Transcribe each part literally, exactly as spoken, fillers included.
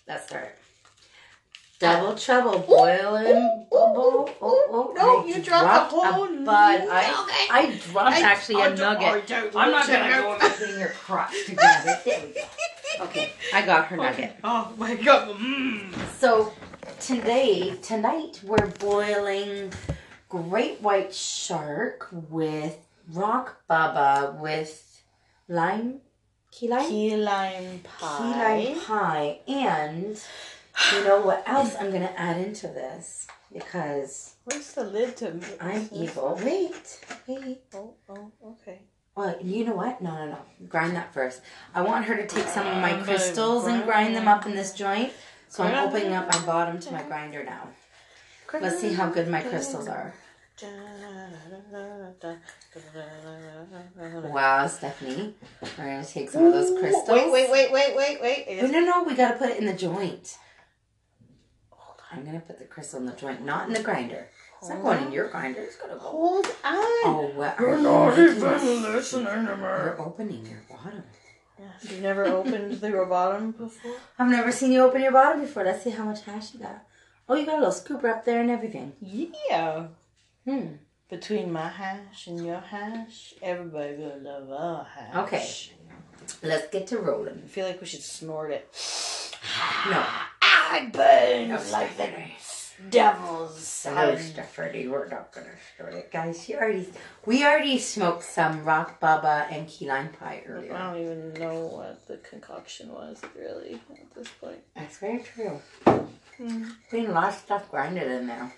let's start. Double trouble, boiling bubble. Oh, oh, no, I you dropped, dropped a whole bud. I, I dropped I, actually a nugget. I'm not gonna go in your crotch to grab it. There we go. Okay, I got her nugget. Oh my god. Mm. So today, tonight, we're boiling great white shark with rock baba with lime, key lime, key lime pie, key lime pie, and you know what else I'm gonna add into this because where's the lid to? I'm evil. Wait, wait. Oh, oh, okay. Well, you know what? No, no, no. Grind that first. I want her to take some of my I'm crystals grind. and grind them up in this joint. So I'm opening up my bottom to my grinder now. Let's see how good my crystals are. Wow, Stephanie. We're going to take some of those crystals. Wait, wait, wait, wait, wait, wait. Wait, no, no. We got to put it in the joint. I'm going to put the crystal in the joint, not in the grinder. It's not going in your grinder. It's going to go. Hold on. Oh, well. You're not even listening to me. You're opening your bottom. Yes, you've never opened your bottom before? I've never seen you open your bottom before. Let's see how much hash you got. Oh, you got a little scooper up there and everything. Yeah. Hmm. Between my hash and your hash, everybody gonna love our hash. Okay. Let's get to rolling. I feel like we should snort it. No. I burn no, like the devil's No, Stephanie, we're not gonna snort it, guys. She already, we already smoked some rock baba and key lime pie earlier. I don't even know what the concoction was, really, at this point. That's very true. Mm. There's a lot of stuff grinded in there.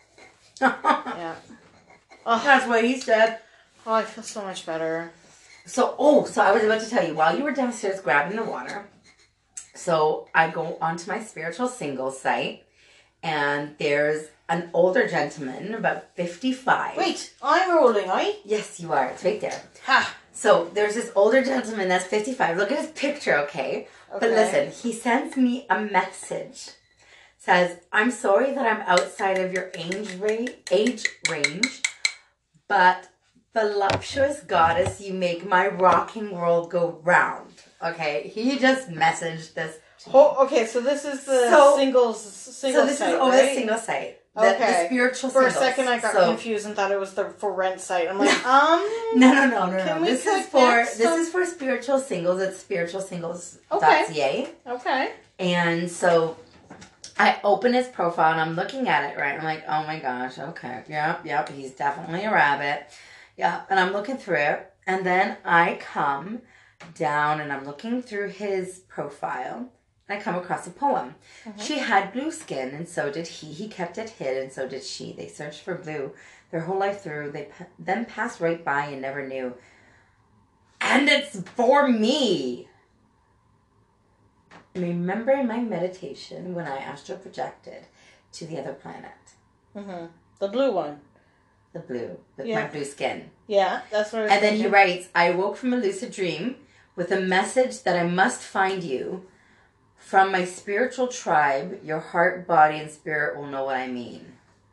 Yeah. Oh, that's what he said. Oh, I feel so much better. So, oh, so I was about to tell you, while you were downstairs grabbing the water, so I go onto my spiritual singles site, and there's an older gentleman, about fifty-five. Wait, I'm rolling, I? Yes, you are. It's right there. Ha! So, there's this older gentleman that's fifty-five. Look at his picture, okay? okay? But listen, he sends me a message. Says, I'm sorry that I'm outside of your age, ra- age range, but voluptuous goddess, you make my rocking world go round. Okay, he just messaged this. Oh, okay, so this is the so, singles, singles So this site, is over right? the single site. The, Okay. the spiritual For singles. a second, I got so, confused and thought it was the for rent site. I'm like, um, no, no, no, no, can no. we This is click for next? this is for spiritual singles. It's spiritual singles dot c a. Okay. Okay. And so I open his profile and I'm looking at it, right? I'm like, oh my gosh, okay. Yep, yep, he's definitely a rabbit. Yeah, and I'm looking through it. And then I come down and I'm looking through his profile. And I come across a poem. Mm-hmm. She had blue skin and so did he. He kept it hid and so did she. They searched for blue their whole life through. They p- then passed right by and never knew. And it's for me. Remember in my meditation when I astral projected to the other planet. Mm-hmm. The blue one. The blue, with yeah. my blue skin. Yeah, that's what I was And then thinking. he writes, I woke from a lucid dream with a message that I must find you. From my spiritual tribe, your heart, body, and spirit will know what I mean.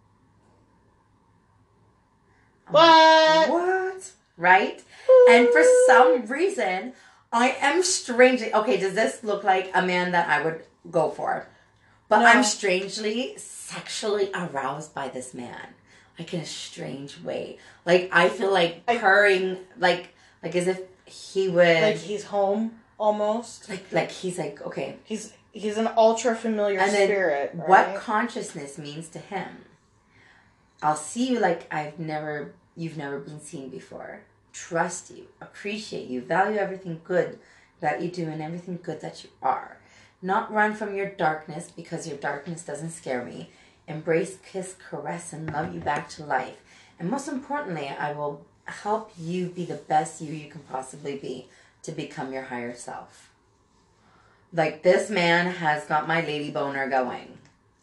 What? Like, what? Right? Ooh. And for some reason, I am strangely... Okay, does this look like a man that I would go for? But no. I'm strangely sexually aroused by this man. Like in a strange way. Like, I feel like purring, like, like as if he would... Like he's home, almost. Like, like he's like, okay. He's he's an ultra familiar and then spirit, right? What consciousness means to him. I'll see you like I've never, you've never been seen before. Trust you, appreciate you, value everything good that you do and everything good that you are. Not run from your darkness because your darkness doesn't scare me. Embrace, kiss, caress, and love you back to life. And most importantly, I will help you be the best you you can possibly be to become your higher self. Like, this man has got my lady boner going.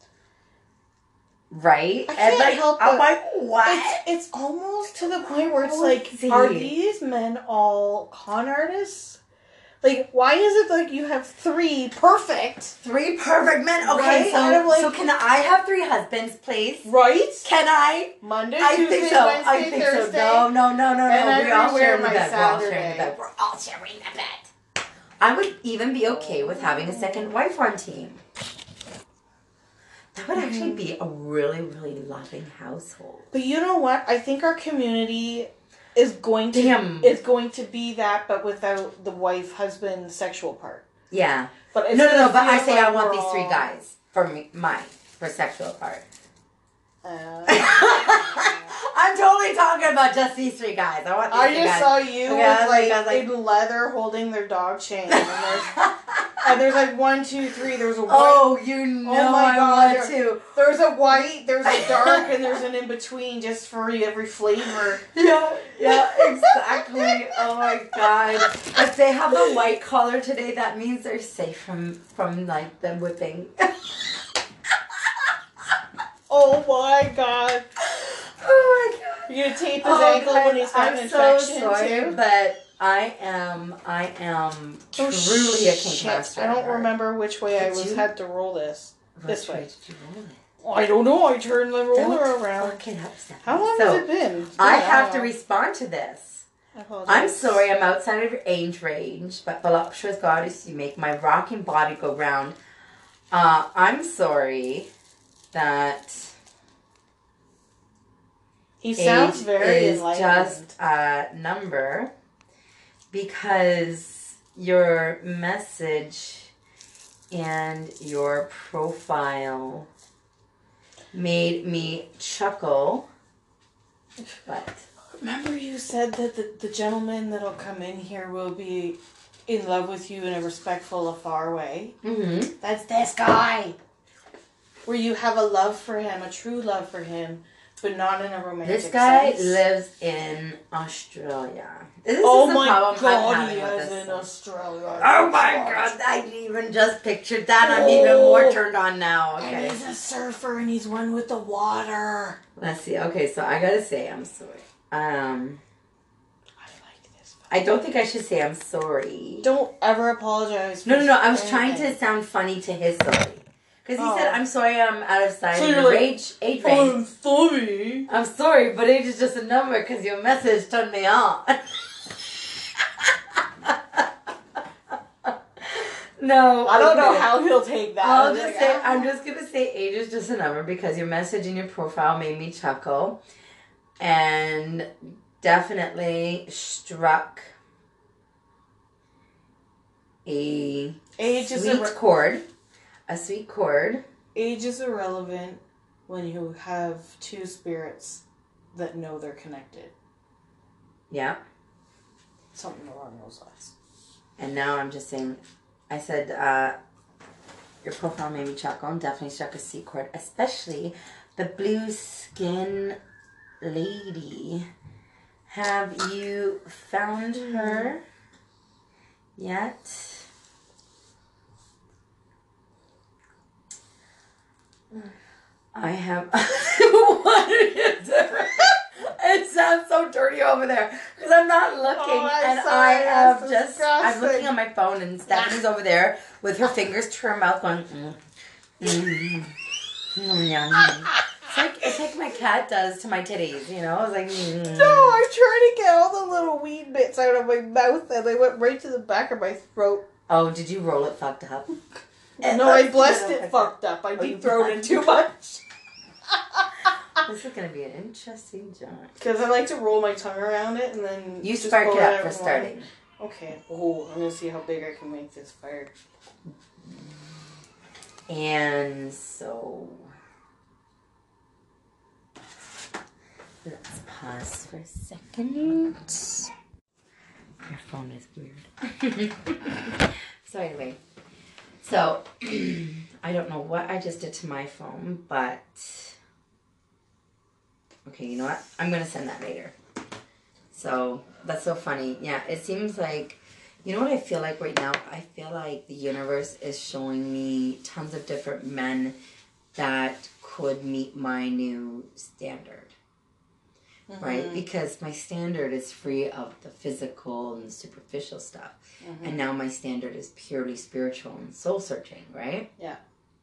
Right? I can't and like, help I'm it. like, what? It's, it's almost to the point where it's like, are these men all con artists? Like, why is it like you have three perfect... Three perfect men? Okay, right? so, like, so can I have three husbands, please? Right? Can I? Monday, I Tuesday, think so. Wednesday, I think Thursday. so. No, no, no, no, and no. I We all share the my bed. Saturday. We're all sharing the bed. We're all sharing the bed. I would even be okay with having a second wife on team. That would actually be a really, really loving household. But you know what? I think our community is going to Damn. is going to be that, but without the wife husband sexual part. Yeah. But it's no, no, no. gonna But I feel say like I want we're these three all- guys for me, mine for sexual part. Uh, I'm totally talking about just these three guys. I want these I three just guys. saw you Okay, I with was like, like- I was like- in leather holding their dog chain, and there's, and there's like one, two, three. There's a white. Oh, you know Oh my I God, want to. There's a white, there's a dark, and there's an in between, just for every flavor. Yeah, yeah, exactly. Oh my god. If they have the white collar today, that means they're safe from from like the whipping. Oh my God! Oh my god. You're gonna tape his Oh, ankle guys, when he's got an I'm so infection sorry, too. but I am I am Oh, truly a kink shit. master. I don't at heart. remember which way I Did was you? had to roll this. Which this way. did you roll it? Oh, I don't know. I turned the roller Don't around. fuck it up, Stephanie. How long so, has it been? It's been I a have to while. respond to this. I apologize. I'm sorry, I'm outside of your age range, but voluptuous goddess, you make my rocking body go round. Uh, I'm sorry that He sounds age very is enlightened. just a number because your message and your profile made me chuckle, but Remember you said that the, the gentleman that'll come in here will be in love with you in a respectful, afar way. mm-hmm. That's this guy. Where you have a love for him, a true love for him, but not in a romantic This guy sense. lives in Australia. This Oh is the my problem I'm God, having he with is this in one. Australia. Oh my god, I even just pictured that. I'm even more Oh. turned on now. And Okay. he's a surfer and he's one with the water. Let's see. Okay, so I gotta say I'm sorry. Um, I like this. I don't think I should say I'm sorry. Don't ever apologize for No, no, no. I was trying anything. to sound funny to his sorry. Because he Oh. said, I'm sorry I'm out of sight So of you're your like, age, age range. I'm sorry. I'm sorry, but age is just a number because your message turned me on. No. I don't know okay. how he'll take that. I'll I'm just like, say, ah. I'm just going to say age is just a number because your message in your profile made me chuckle and definitely struck a Age is, sweet irre- chord. A sweet chord. age is irrelevant when you have two spirits that know they're connected. Yeah. Something along those lines. And now I'm just saying, I said, uh, your profile made me chuckle and definitely struck a C chord, especially the blue skin lady. Have you found her yet? I have. What are you doing? It sounds so dirty over there because I'm not looking, Oh, I'm and sorry, I have that's just. I'm disgusting. looking at my phone, and Stephanie's over there with her fingers to her mouth, going. Mm, mm, mm, yum, yum. It's like it's like my cat does to my titties, you know. It's like. Mm. No, I'm trying to get all the little weed bits out of my mouth and they went right to the back of my throat. Oh, did you roll it fucked up? No, I blessed it fucked up. I Oh, you deep throated too much. This is gonna be an interesting job. Because I like to roll my tongue around it and then You just spark pull it up out for in one. starting. Okay. Oh, I'm gonna see how big I can make this fire. And so let's pause for a second. Your phone is weird. So anyway, so I don't know what I just did to my phone, but okay, you know what? I'm gonna send that later. So that's so funny. Yeah, it seems like, you know what I feel like right now? I feel like the universe is showing me tons of different men that could meet my new standard. Mm-hmm. Right? Because my standard is free of the physical and superficial stuff. Mm-hmm. And now my standard is purely spiritual and soul searching, right? Yeah.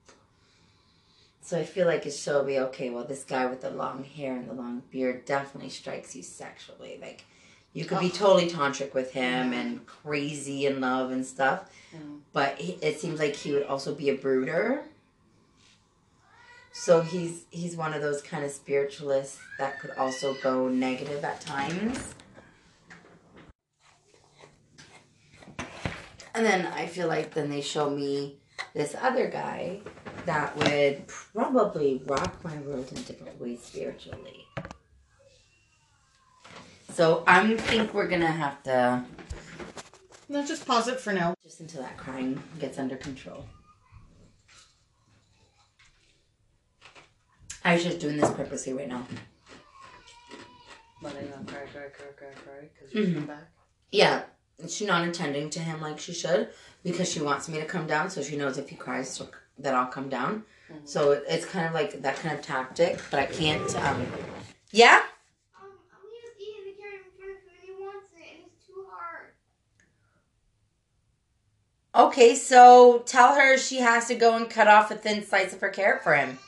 So I feel like it showed me, okay, well, this guy with the long hair and the long beard definitely strikes you sexually. Like, you could be Oh. totally tantric with him Yeah. and crazy in love and stuff. Mm. But he, it seems like he would also be a brooder. So he's he's one of those kind of spiritualists that could also go negative at times. And then I feel like then they show me this other guy that would probably rock my world in different ways spiritually. So I think we're going to have to... No, just pause it for now. Just until that crying gets under control. I was just doing this purposely right now. Letting them cry, cry, cry, cry, cry, because you mm-hmm. come back? Yeah. She's not attending to him like she should because she wants me to come down, so she knows if he cries that I'll come down. Mm-hmm. So it's kind of like that kind of tactic, but I can't. Um, yeah? Um, I'm just eating the carrot in front of him and he wants it and it's too hard. Okay, so tell her she has to go and cut off a thin slice of her carrot for him.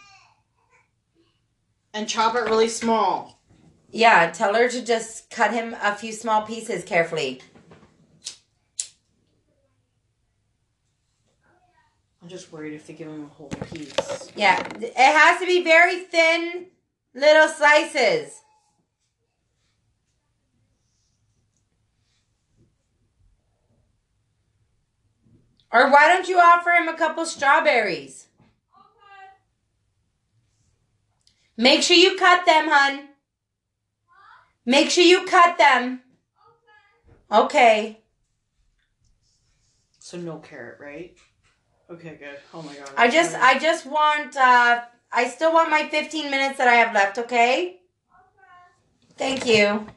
And chop it really small. Yeah, tell her to just cut him a few small pieces carefully. I'm just worried if they give him a whole piece. Yeah, it has to be very thin little slices. Or why don't you offer him a couple strawberries? Okay. Make sure you cut them, hun. Make sure you cut them. Okay. Okay. So no carrot, right? Okay, good. Oh my god. I just, I just want, uh, I still want my fifteen minutes that I have left, okay? Okay. Thank you.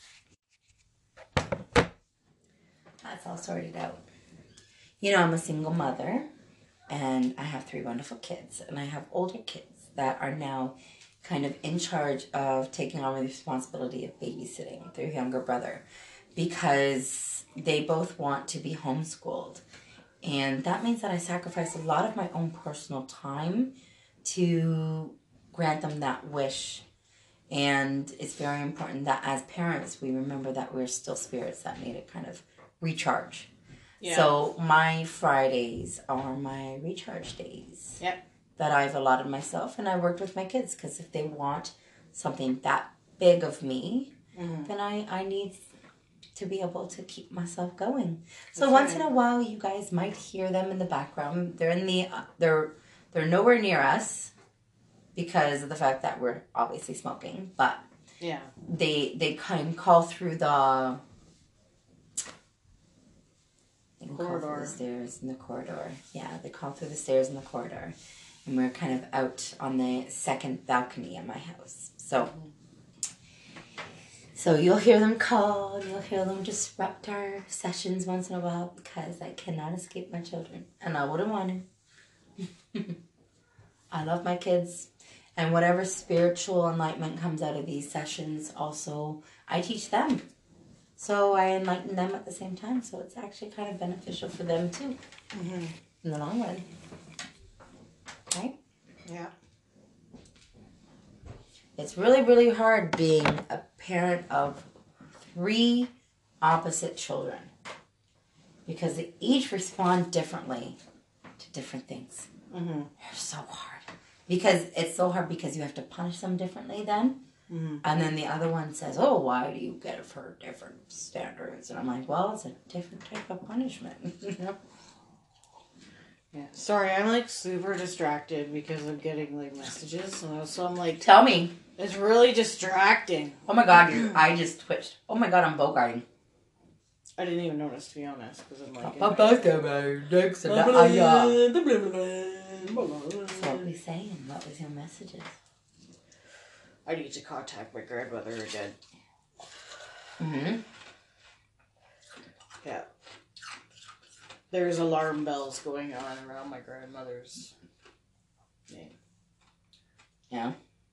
That's all sorted out. You know, I'm a single mother, and I have three wonderful kids, and I have older kids that are now kind of in charge of taking on the responsibility of babysitting their younger brother because they both want to be homeschooled. And that means that I sacrifice a lot of my own personal time to grant them that wish. And it's very important that as parents, we remember that we're still spirits that need to kind of recharge. Yeah. So my Fridays are my recharge days. Yep. That I've allotted myself, and I worked with my kids because if they want something that big of me, mm-hmm. then I, I need to be able to keep myself going. So That's once right. in a while, you guys might hear them in the background. They're in the uh, they're they're nowhere near us because of the fact that we're obviously smoking. But yeah, they they kind of call through the they call through the stairs in the corridor. Yeah, they call through the stairs in the corridor, and we're kind of out on the second balcony at my house. So. Mm-hmm. So you'll hear them call, and you'll hear them disrupt our sessions once in a while because I cannot escape my children. And I wouldn't want to. I love my kids. And whatever spiritual enlightenment comes out of these sessions, also, I teach them. So I enlighten them at the same time. So it's actually kind of beneficial for them too. Mm-hmm. In the long run. Right? Yeah. It's really, really hard being a parent of three opposite children because they each respond differently to different things. Mm-hmm. It's so hard because it's so hard because you have to punish them differently then. Mm-hmm. And then the other one says, oh, why do you get it for different standards? And I'm like, well, it's a different type of punishment. Yeah. Sorry, I'm like super distracted because I'm getting like messages. So I'm like, tell me. It's really distracting. Oh my god, I just twitched. Oh my god, I'm bogarting. I didn't even notice, to be honest, because I'm like... What are we saying? What was your messages? I need to contact my grandmother again. Mm-hmm. Yeah. There's alarm bells going on around my grandmother's name. Yeah.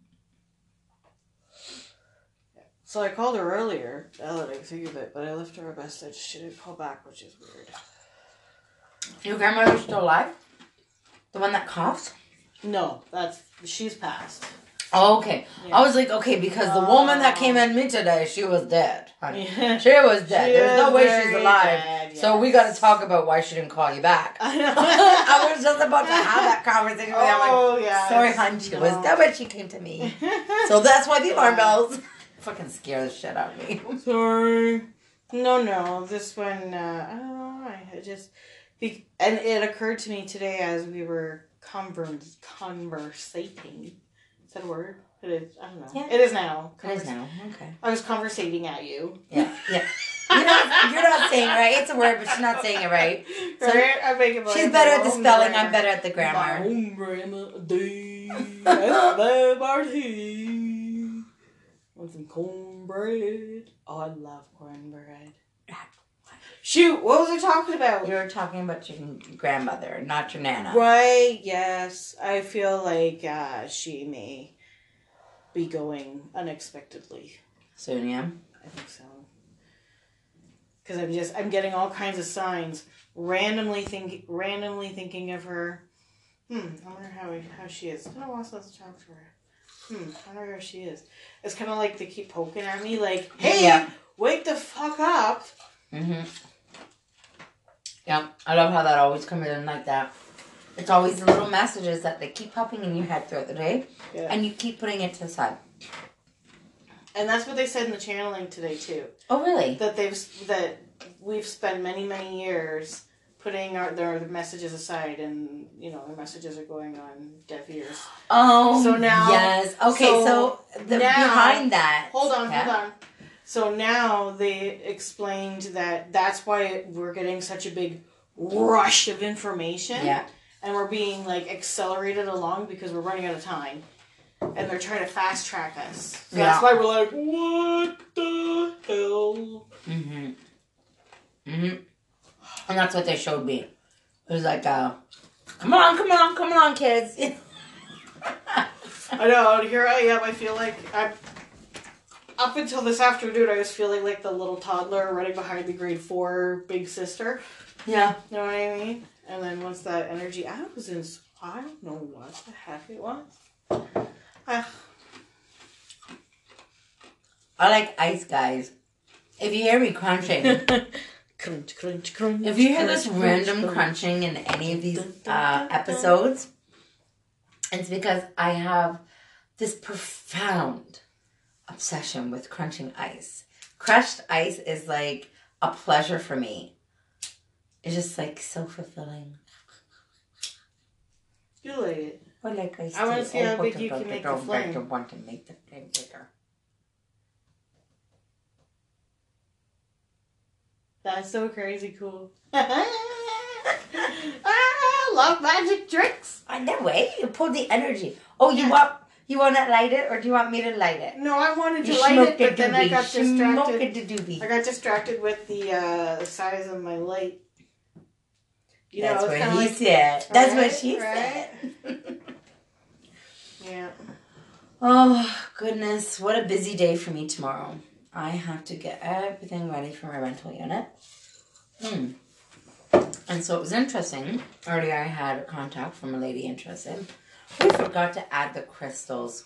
So I called her earlier, now that I think of it, but I left her a message. She didn't call back, which is weird. Your grandmother's still alive? The one that coughs? No, that's she's passed. Oh, okay. Yeah. I was like, okay, because the woman that came in me today, she was dead. Honey. Yeah. She was dead. She There's no was way very she's alive. dead, So we yes. got to talk about why she didn't call you back. I was just about to have that conversation with her. I'm Oh, like, yeah. sorry, hun, she No. was dead when she came to me. So that's why the alarm bells fucking scare the shit out of me. Sorry. No, no. This one, uh, I don't know. I just, be, and it occurred to me today as we were convers, conversating. Is that a word? It is. I don't know. Yeah. It is now. It is now. Okay. I was conversating at you. Yeah. Yeah. You're not, you're not saying it right. It's a word, but she's not saying it right. So right? I make it like she's better at the my own spelling. grammar. I'm better at the My grammar. own grammar. D. S. Liberty. Want some cornbread? Oh, I love cornbread. Shoot, what was I talking about? You were talking about your grandmother, not your nana. Right, yes. I feel like uh, she may be going unexpectedly. Soon, yeah. I think so. Because I'm just, I'm getting all kinds of signs. Randomly think, randomly thinking of her. Hmm, I wonder how how she is. It's been a while since I talked to her. Hmm, I wonder how she is. It's kind of like they keep poking at me like, hey, Yeah. wake the fuck up. Mm-hmm. Yeah, I love how that always comes in like that. It's always the little messages that they keep popping in your head throughout the day, Yeah. and you keep putting it to the side. And that's what they said in the channeling today too. Oh, really? That they've that we've spent many many years putting our their messages aside, and you know their messages are going on deaf ears. Oh, So now- yes. Okay, so, so the, now- behind that. Hold on, yeah. hold on. So now they explained that that's why we're getting such a big rush of information. Yeah. And we're being like accelerated along because we're running out of time. And they're trying to fast track us. So Yeah. that's why we're like, what the hell? Mm-hmm. Mm-hmm. And that's what they showed me. It was like, uh, come on, come on, come on, kids. I know, and here I am. I feel like I'm. Up until this afternoon, I was feeling like the little toddler running behind the grade four big sister. Yeah. You know what I mean? And then once that energy, I was in. I don't know what the heck it was. Ah. I like ice, guys. If you hear me crunching, Crunch, crunch, crunch. if you hear this crunch, random crunch. crunching in any of these uh, episodes, it's because I have this profound obsession with crunching ice. Crushed ice is like a pleasure for me. It's just like so fulfilling. You like it. I like ice. I wanna too. see how Oh, big but you I can make don't the flame. I don't want to make the flame bigger. That's so crazy cool. I love magic tricks. On that way, you pull the energy. Oh, you Yeah. want you want to light it, or do you want me to light it? No, I wanted to You light smoke it, but then I doobie. got Smoke distracted. it, doobie. I got distracted with the uh, the size of my light. You That's know, what it's he kind of like, said. That's what Right, she right. said. yeah. Oh, goodness. What a busy day for me tomorrow. I have to get everything ready for my rental unit. Hmm. And so it was interesting. Earlier I had a contact from a lady interested. We forgot to add the crystals.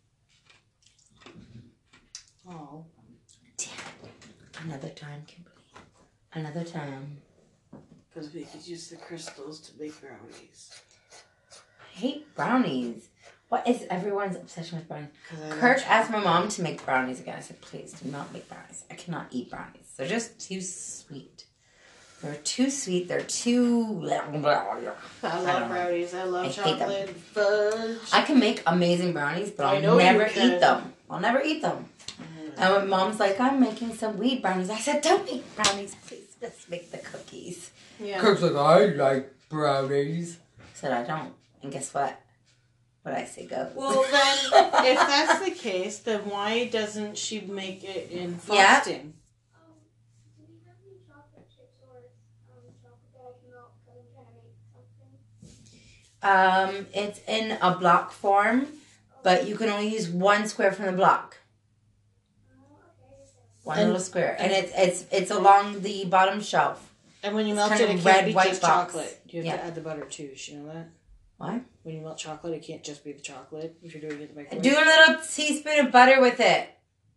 Oh. Damn it. Another time, Kimberly. Another time. Because we could use the crystals to make brownies. I hate brownies. What is everyone's obsession with brownies? 'Cause I love Kurt asked my chocolate. mom to make brownies again. I said, please do not make brownies. I cannot eat brownies. They're just too sweet. They're too sweet. They're too... I I love don't know. brownies. I love I hate them. chocolate fudge. I can make amazing brownies, but I I'll know you never can. eat them. I'll never eat them. And when mom's like, I'm making some weed brownies. I said, don't make brownies, please. Just make the cookies. Yeah. Kurt's like, I like brownies. I said, I don't. And guess what? What I say goes. Well, then, if that's the case, then why doesn't she make it in Yeah. frosting? Um, do we have any chocolate chips or um, chocolate that I can melt because I'm trying to make something? Um, it's in a block form, but you can only use one square from the block. Oh, okay. One And- little square. And it's it's it's along the bottom shelf. And when you It's melt kind it, of it red, can't be white just box. chocolate. You have Yeah. to add the butter too. You know that? What? When you melt chocolate, it can't just be the chocolate if you're doing it in the microwave. Do a little teaspoon of butter with it.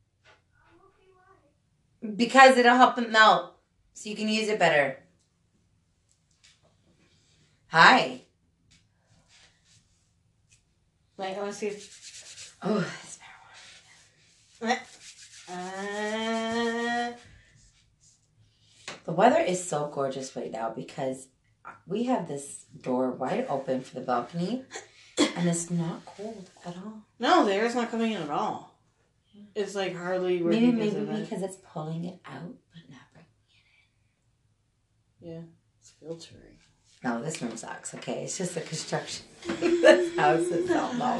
Because it'll help it melt. So you can use it better. Hi. Wait, I want to see if... Oh, that's marijuana. Uh... The weather is so gorgeous right now because we have this door wide open for the balcony and it's not cold at all. No, the air's not coming in at all. It's like hardly Maybe working. maybe because, because it's pulling it out but not bringing it in. Yeah, it's filtering. No, this room sucks, okay? It's just the construction. This house is so low.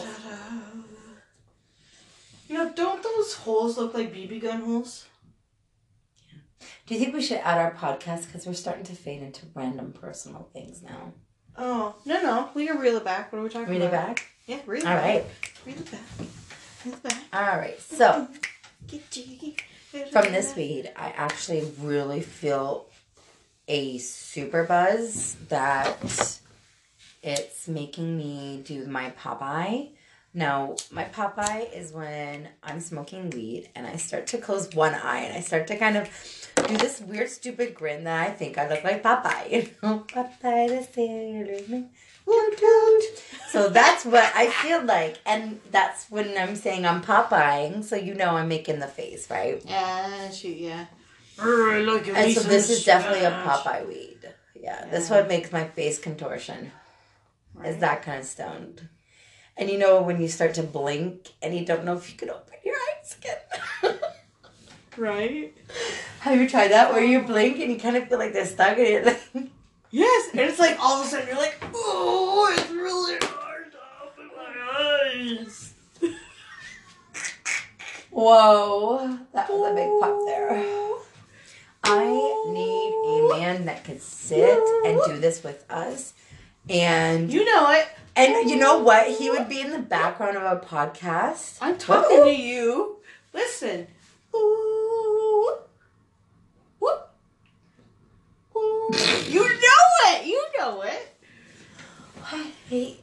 You know, don't those holes look like B B gun holes? Do you think we should add our podcast? Because we're starting to fade into random personal things now. Oh, no, no. We can reel it back. What are we talking Reel it about? back? Yeah, reel it All back. right. Reel it back. Reel it back. All right. So, Get jiggy. from this weed, I actually really feel a super buzz that it's making me do my Popeye. Now, my Popeye is when I'm smoking weed and I start to close one eye and I start to kind of do this weird, stupid grin that I think I look like Popeye. You know, Popeye the Sailor Man. Woot woot. So that's what I feel like. And that's when I'm saying I'm Popeyeing. So you know I'm making the face, right? Yeah, she, yeah. Urgh, look at And me so some this is definitely a smash. Popeye weed. Yeah, this Yeah. one makes my face contortion. Right. Is that kind of stoned. And you know when you start to blink and you don't know if you can open your eyes again. Right? Have you tried that where you blink and you kind of feel like they're stuck and you're like... Yes, and it's like all of a sudden you're like, oh, it's really hard to open my eyes. Whoa, that was a big pop there. I need a man that could sit and do this with us. And You know it. and you know what? He would be in the background of a podcast. I'm talking to you. Listen. Ooh. Whoop. Ooh. You know it. You know it. Hey,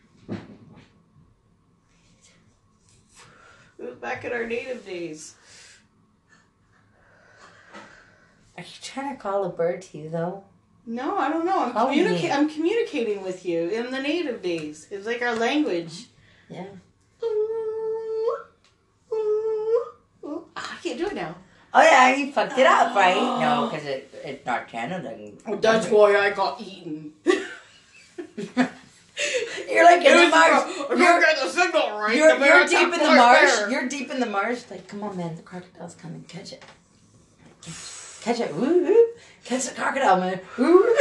It was back in our native days. are you trying to call a bird to you though? No, I don't know. I'm, Call communica- me. I'm communicating with you in the native days. It's like our language. Yeah. Ooh. Ooh. Ooh. Ah, I can't do it now. Oh yeah, you fucked it up, right? No, because it, it's not Canada. That's why I got eaten. You're like in the marsh. I You're, don't get the signal right. you're, The you're bear deep in attacked the my marsh. bear. You're deep in the marsh. Like, come on, man. The crocodile's coming. Catch it. Catch it. Woo woo. Catch the crocodile, man. Woo.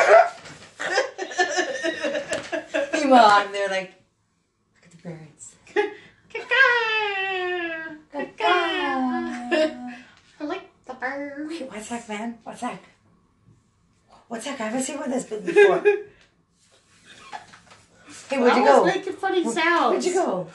Meanwhile, I'm there like, look at the birds. I like the bird. Wait, what's that, man? What's that? What's that? I haven't seen one this big before. Hey, where'd you I go? was making funny sounds. Where'd you go?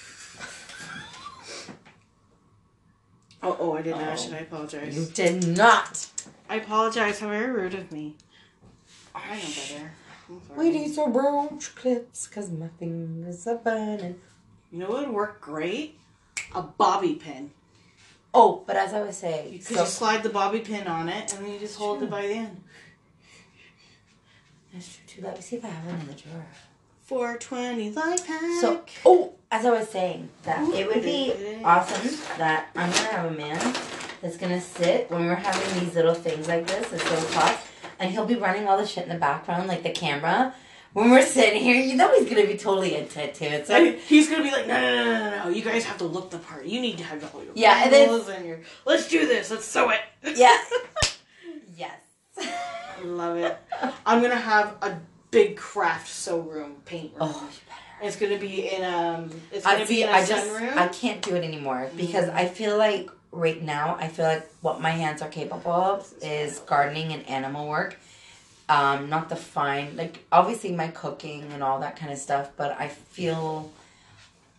Oh, oh, I didn't Oh. ask. I apologize. You did not. I apologize. How very rude of me. I know better. I'm sorry. We need some roach clips because my fingers are burning. You know what would work great? A bobby pin. Oh, but as I was saying, You could so, just slide the bobby pin on it, and then you just hold True. it by the end. that's true too. Let me see if I have one in the drawer. four twenty life hack. So, oh, as I was saying, that it would be awesome that I'm gonna have a man that's gonna sit when we're having these little things like this, this little talk, and he'll be running all the shit in the background, like the camera. When we're sitting here, you know he's gonna be totally into it too. It's And like, he's gonna be like, no, no, no, no, no, no. You guys have to look the part. You need to have all your Yeah, and then- angles and your. Let's do this. Let's sew it. yeah, yes. I love it. I'm gonna have a big craft sew room, paint room. Oh, you better. It's gonna be in um. It's gonna I be see. in a I just sunroom. I can't do it anymore because I feel like right now I feel like what my hands are capable of is gardening and animal work. Um, not the fine, like obviously my cooking and all that kind of stuff, but I feel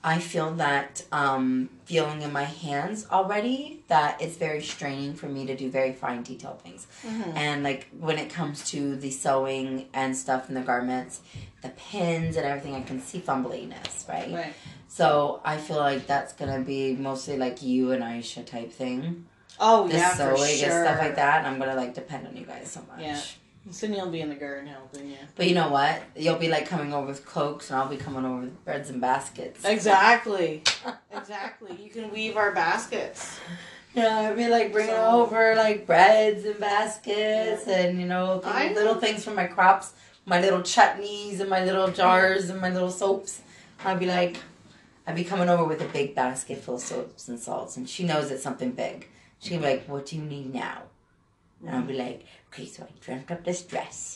I feel that um, feeling in my hands already, that it's very straining for me to do very fine detailed things. Mm-hmm. And like when it comes to the sewing and stuff in the garments, the pins and everything, I can see fumbliness, right? Right. So I feel like that's going to be mostly like you and Aisha type thing. Oh, The yeah, sewing for sure. and stuff like that. And I'm going to like depend on you guys so much. Yeah. Cindy will be in the garden helping you. But you know what? You'll be like coming over with cloaks and I'll be coming over with breads and baskets. Exactly. Exactly. You can weave our baskets. Yeah, I'd be like bringing So- over like breads and baskets Yeah. and, you know, things, I- little things from my crops, my little chutneys and my little jars and my little soaps. I'd be like, I'd be coming over with a big basket full of soaps and salts, and she knows it's something big. She'd be like, what do you need now? And I'll be like, okay, so I dreamt up this dress.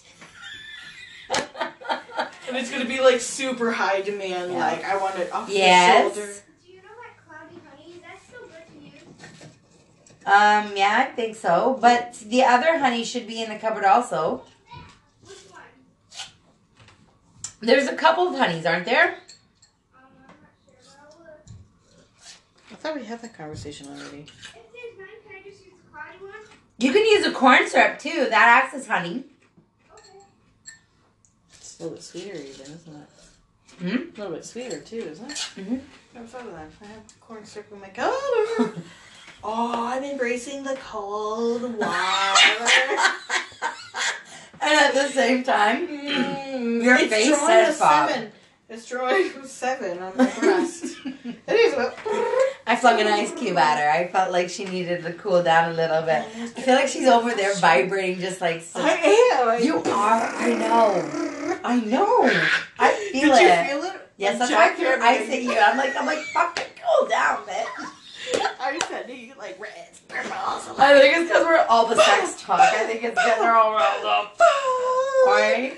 And it's going to be like super high demand. Yeah. Like, I want it off Yes. the shoulder. Do you know that cloudy honey? Is that still good to use? Um, yeah, I think so. But the other honey should be in the cupboard also. Which one? There's a couple of honeys, aren't there? Um, I'm not sure, but I'll look. I thought we had that conversation already. If there's none, can I just use the cloudy one? You can use a corn syrup too. That acts as honey. Okay. It's a little bit sweeter even, isn't it? Hmm? A little bit sweeter too, isn't it? Mm-hmm. Never thought of that. I have corn syrup in my color. Oh, I'm embracing the cold water. And at the same time, Mm, your it's face drawing says a Bob. seven. It's drawing a seven on my breast. It is about. I flung an ice cube at her. I felt like she needed to cool down a little bit. I feel like she's over there vibrating just like so. I am. I- You are. I know. I know. I feel Did it. you feel it? Yes, that's Jack why I threw ice at you. I'm like, I'm like, fucking cool down, bitch. I said you like reds, purples. I think it's because we're all the sex talk. I think it's because we're all riled up. Right?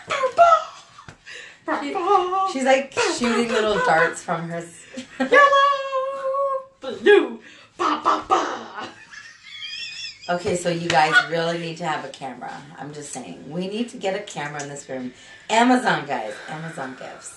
Purple, She's like shooting little darts from her. s- yellow, blue, ba ba ba. Okay, so you guys really need to have a camera. I'm just saying. We need to get a camera in this room. Amazon, guys. Amazon gifts.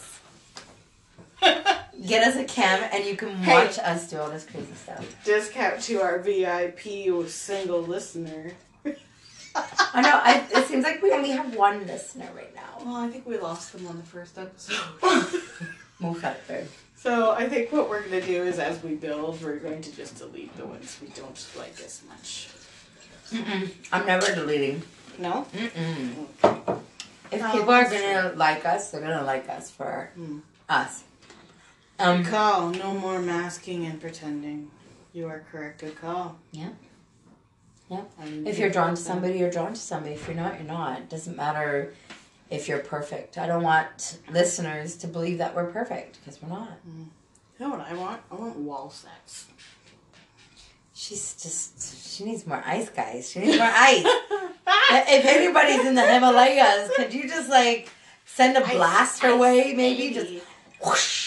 Get us a cam and you can Hey. watch us do all this crazy stuff. Discount to our V I P single listener. I know, I, it seems like we only have one listener right now. Well, I think we lost them on the first episode. Move up there. So I think what we're going to do is as we build, we're going to just delete the ones we don't like as much. Mm-mm. I'm never deleting. No? Mm-mm. If No, people are that's gonna like us, they're gonna like us for Hmm. us. Um, Call. No more masking and pretending. You are correct. Good call. Yeah. Yeah. I'm if you're drawn to that. somebody, you're drawn to somebody. If you're not, you're not. It doesn't matter if you're perfect. I don't want listeners to believe that we're perfect because we're not. You know what I want? I want wall sex. She's just, she needs more ice, guys. She needs more ice. If anybody's in the Himalayas, could you just like send a blast her way, maybe? Just whoosh.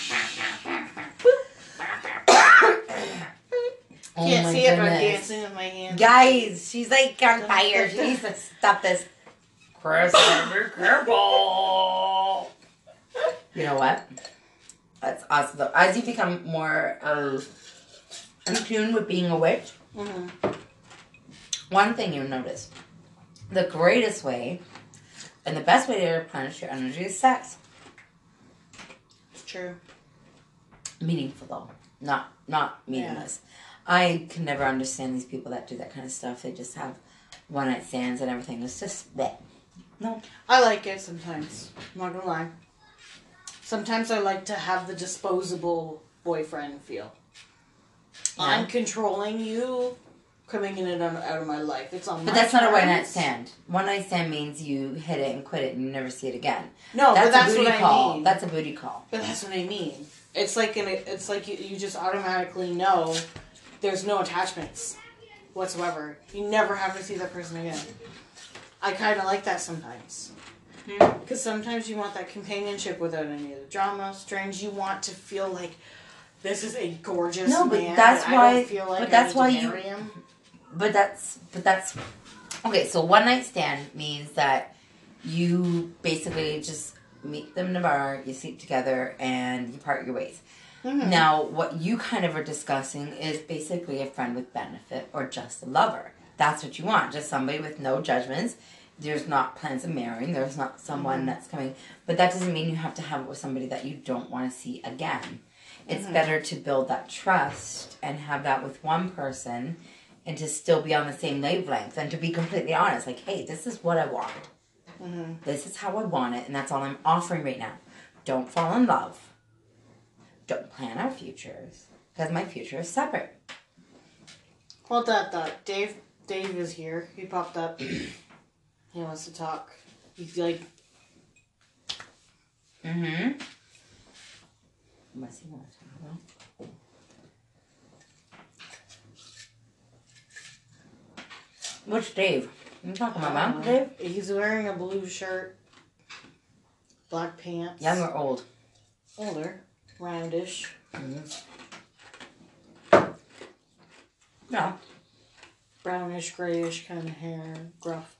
Oh Can't my see it, but I'm goodness. dancing with my hands. Guys, she's like on fire. She needs to stop this. Chris, be careful. You know what? That's awesome though. As you become more uh, in tune with being a witch, Mm-hmm. one thing you'll notice. The greatest way and the best way to replenish your energy is sex. It's true. Meaningful though. Not not meaningless. I can never understand these people that do that kind of stuff. They just have one night stands and everything. It's just bleh. No. I like it sometimes. I'm not gonna lie. Sometimes I like to have the disposable boyfriend feel. Yeah. I'm controlling you coming in and out out of my life. It's on my But that's not a one night terms. stand. One night stand means you hit it and quit it and you never see it again. No, That's, but that's a booty what call. I mean. That's a booty call. But that's what I mean. It's like an, it's like you, you just automatically know there's no attachments whatsoever. You never have to see that person again. I kind of like that sometimes. Because sometimes you want that companionship without any of the drama, strange. You want to feel like this is a gorgeous No, but man. that's that I why- don't feel like but I that's need why to you- marry him. But that's but that's okay. So one night stand means that you basically just meet them in a bar, you sleep together, and you part your ways. Mm-hmm. Now, what you kind of are discussing is basically a friend with benefit or just a lover. That's what you want, just somebody with no judgments. There's not plans of marrying. There's not someone mm-hmm. that's coming. But that doesn't mean you have to have it with somebody that you don't want to see again. It's mm-hmm. better to build that trust and have that with one person and to still be on the same wavelength and to be completely honest. Like, hey, this is what I want. Mm-hmm. This is how I want it, and that's all I'm offering right now. Don't fall in love. Don't plan our futures, because my future is separate. Hold that thought. Dave, Dave is here. He popped up. He wants to talk. He's like... Mm-hmm. What's he want to talk about? Which Dave? You talking about my uncle Dave? He's wearing a blue shirt, black pants. Young or old? Older, roundish. Mm-hmm. No. Brownish, grayish kind of hair, gruff.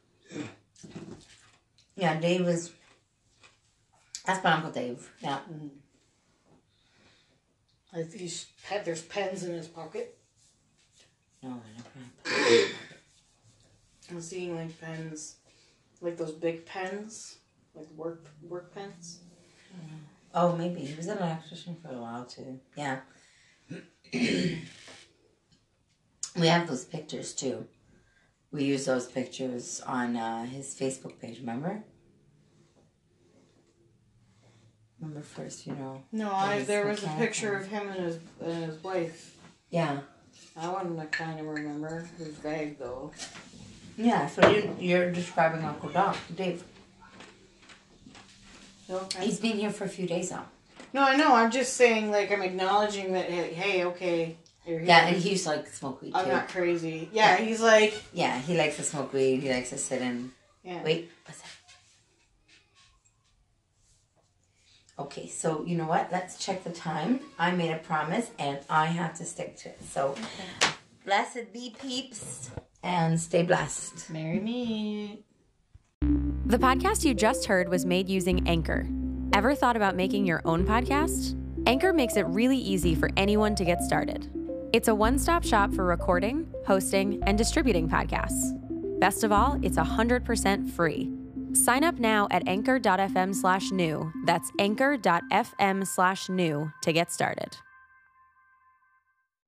Yeah, Dave is... That's my Uncle Dave. Yeah. Mm-hmm. I think he's had, there's pens in his pocket. No, I don't. I'm seeing like pens, like those big pens, like work work pens. Oh, maybe. He was an electrician for a while, too. Yeah. We have those pictures, too. We use those pictures on uh, his Facebook page, remember? Remember first, you know. No, I there was a picture of him and his and his wife. Yeah. I wanted to kind of remember. It was vague, though. Yeah, so you, you're describing Uncle Doc, Dave. Okay. He's been here for a few days now. No, I know. I'm just saying, like, I'm acknowledging that, hey, hey okay, you're here. Yeah, and he used to like smoke weed, too. I'm not crazy. Yeah, he's like... Yeah, he likes to smoke weed. He likes to sit and... Yeah. Wait, what's that? Okay, so you know what? Let's check the time. I made a promise, and I have to stick to it. So, okay. Blessed be peeps, and stay blessed. Marry me. The podcast you just heard was made using Anchor. Ever thought about making your own podcast? Anchor makes it really easy for anyone to get started. It's a one-stop shop for recording, hosting, and distributing podcasts. Best of all, it's one hundred percent free. Sign up now at anchor.fm slash new. That's anchor.fm slash new to get started.